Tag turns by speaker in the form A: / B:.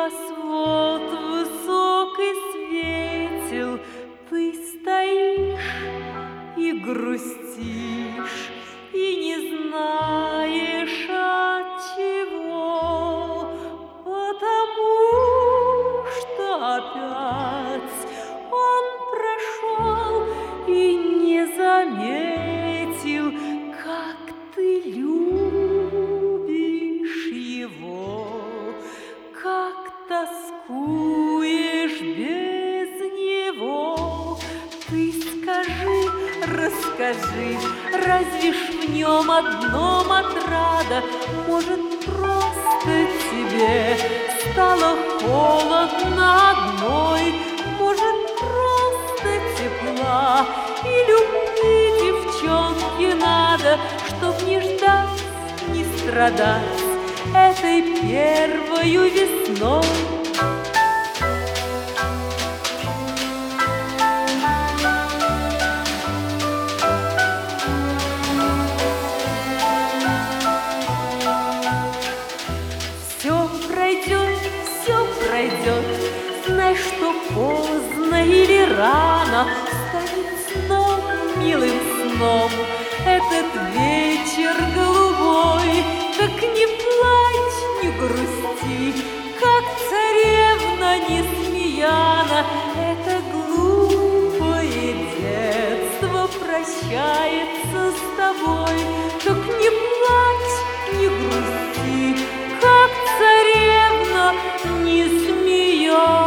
A: небосвод высокий светил, ты стоишь и грустишь, и не знаешь от чего, потому что опять он прошел и не заметил, как ты любишь его, как тоскуешь без него. Ты скажи, расскажи, разве ж в нем одном отрада? Может, просто тебе стало холодно одной? Может, просто тепла и любви девчонке надо, чтоб не ждать, не страдать этой первою весной? Все пройдет, знай, что поздно или рано станет сном, милым сном, этот вечер голубой. Как не плачь, не грусти, как царевна Несмеяна, это глупое детство прощается с тобой. Так не плачь, не грусти, как царевна Несмеяна.